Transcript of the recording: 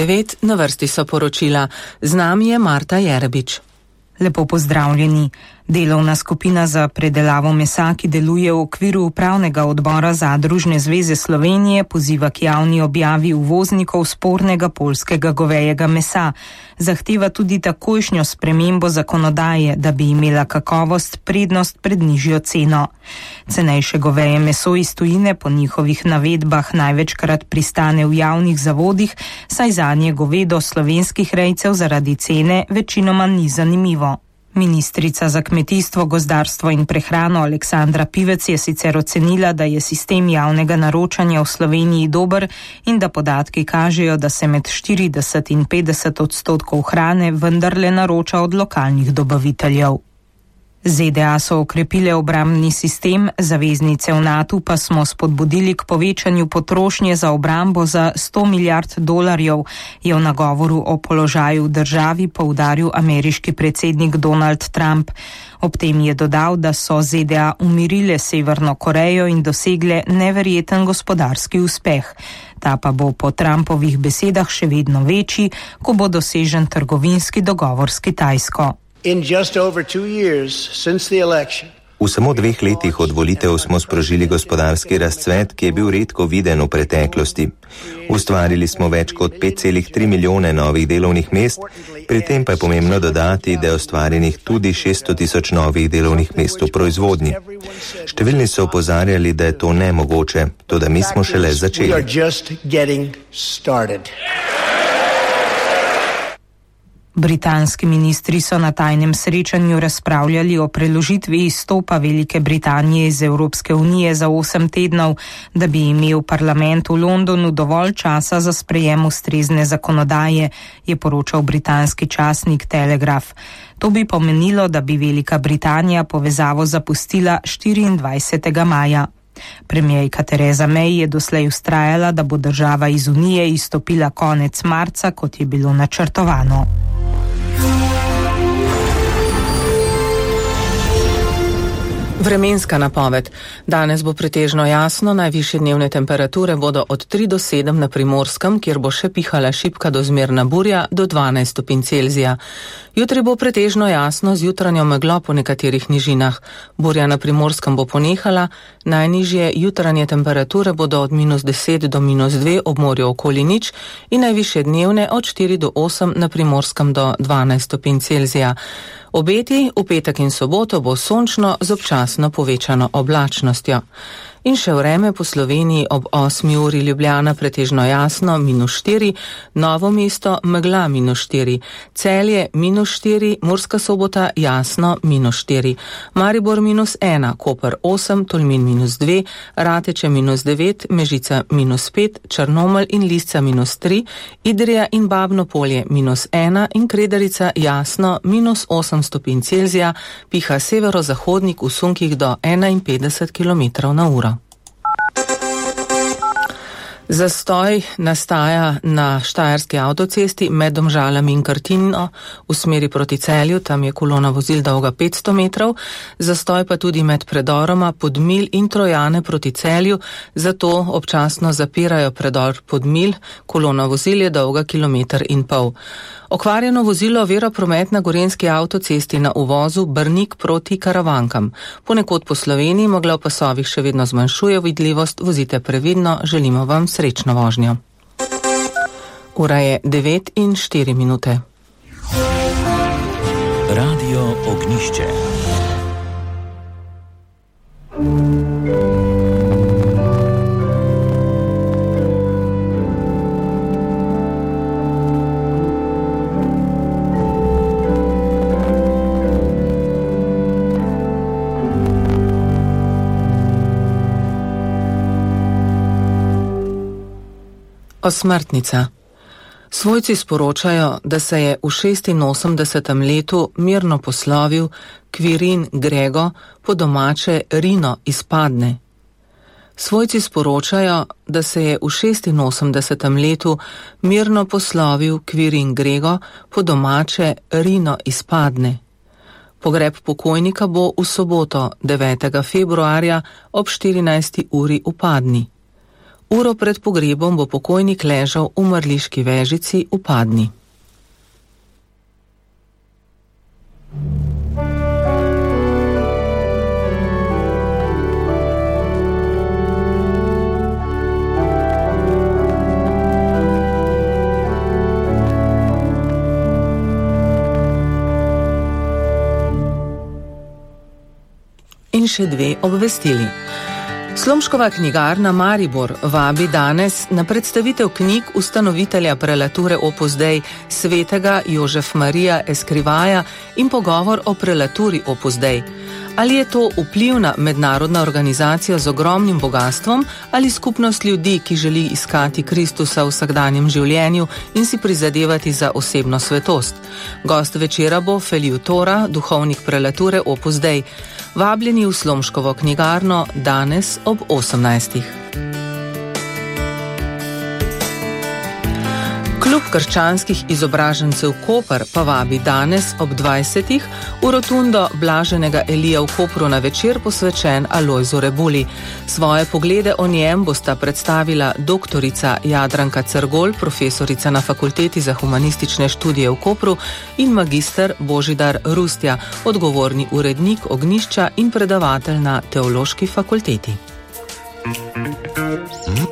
9, na vrsti so poročila. Z nami je Marta Jerebič. Lepo pozdravljeni. Delovna skupina za predelavo mesa, ki deluje v okviru upravnega odbora Zadružne zveze Slovenije, poziva k javni objavi uvoznikov spornega poljskega govejega mesa. Zahteva tudi takojšnjo spremembo zakonodaje, da bi imela kakovost prednost pred nižjo ceno. Cenejše goveje meso iz tujine po njihovih navedbah največkrat pristane v javnih zavodih, saj zanje govedo slovenskih rejcev zaradi cene večinoma ni zanimivo. Ministrica za kmetijstvo, gozdarstvo in prehrano Aleksandra Pivec je sicer ocenila, da je sistem javnega naročanja v Sloveniji dober in da podatki kažejo, da se med 40 in 50% hrane vendarle naroča od lokalnih dobaviteljev. ZDA so okrepile obrambni sistem, zaveznice v NATO pa smo spodbudili k povečanju potrošnje za obrambo za $100 milijard, je v nagovoru o položaju v državi poudaril ameriški predsednik Donald Trump. Ob tem je dodal, da so ZDA umirile Severno Korejo in dosegle neverjeten gospodarski uspeh. Ta pa bo po Trumpovih besedah še vedno večji, ko bo dosežen trgovinski dogovor s Kitajsko. V samo 2 letih od volitev smo sprožili gospodarski razcvet, ki je bil redko viden v preteklosti. Ustvarili smo več kot 5,3 milijone novih delovnih mest, pri tem pa je pomembno dodati, da je ustvarjenih tudi 600,000 novih delovnih mest v proizvodnji. Številni so opozarjali, da je to nemogoče, toda mi smo šele začeli. Britanski ministri so na tajnem srečanju razpravljali o preložitvi izstopa Velike Britanije iz Evropske unije za 8 tednov, da bi imel parlament v Londonu dovolj časa za sprejem ustrezne zakonodaje, je poročal britanski časnik Telegraph. To bi pomenilo, da bi Velika Britanija povezavo zapustila 24. maja. Premierka Theresa May je doslej vztrajala, da bo država iz Unije izstopila konec marca, kot je bilo načrtovano. Vremenska napoved. Danes bo pretežno jasno, najvišje dnevne temperature bodo od 3 do 7 na Primorskem, kjer bo še pihala šibka do zmerna burja, do 12 stopinj Celzija. Jutri bo pretežno jasno z jutranjo meglo po nekaterih nižinah. Burja na Primorskem bo ponehala, najnižje jutranje temperature bodo od -10 do -2 ob morju okoli nič in najvišje dnevne od 4 do 8 na Primorskem do 12 stopinj Celzija. Obeti v petek in soboto bo sončno z občasno povečano oblačnostjo. In še vreme po Sloveniji ob 8 uri Ljubljana pretežno jasno -4, Novo mesto megla -4, Celje -4, Murska Sobota jasno -4, Maribor -1, Koper 8, Tolmin -2, Rateče -9, Mežica -5, Črnomelj in Lisca -3, Idrija in Babno Polje -1 in Kredarica jasno -8 stopinj Celzija, piha severozahodnik v sunkih do 51 km/h. Zastoj nastaja na Štajerski avtocesti med Domžalami in Krtinjo v smeri proti Celju, tam je kolona vozil dolga 500 metrov, zastoj pa tudi med predoroma Podmilj in Trojane proti Celju, zato občasno zapirajo predor Podmilj, kolona vozil je dolga 1,5 km. Okvarjeno vozilo ovira promet na Gorenjski avtocesti na uvozu Brnik proti Karavankam. Ponekod po Sloveniji megla v pasovih še vedno zmanjšuje vidljivost, vozite previdno, želimo vam srečno vožnjo. Ura je 9:04. Radio Ognišče. Osmrtnica. Svojci sporočajo, da se je v 86. letu mirno poslovil Quirin Grego, po domače Rino iz Padne. Svojci sporočajo, da se je v 86. letu mirno poslovil Quirin Grego, po domače Rino iz Padne. Pogreb pokojnika bo v soboto 9. februarja ob 14. uri v Padni. Uro pred pogrebom bo pokojnik ležal v mrliški vežici v Padni. In še dve obvestili. Slomškova knjigarna Maribor vabi danes na predstavitev knjig ustanovitelja prelature Opus Dei svetega Jožef Marija Eskrivaja in pogovor o prelaturi Opus Dei. Ali je to vplivna mednarodna organizacija z ogromnim bogastvom ali skupnost ljudi, ki želi iskati Kristusa v vsakdanjem življenju in si prizadevati za osebno svetost? Gost večera bo Feliu Tora, duhovnik prelature Opus Dei. Vabljeni v Slomškovo knjigarno danes ob 18. Klub krščanskih izobražencev Koper pa vabi danes ob 20. v rotundo Blaženega Elija v Kopru na večer posvečen Alojzu Rebuli. Svoje poglede o njem bosta predstavila doktorica Jadranka Cergol, profesorica na Fakulteti za humanistične študije v Kopru, in magister Božidar Rustja, odgovorni urednik Ognjišča in predavatelj na Teološki fakulteti.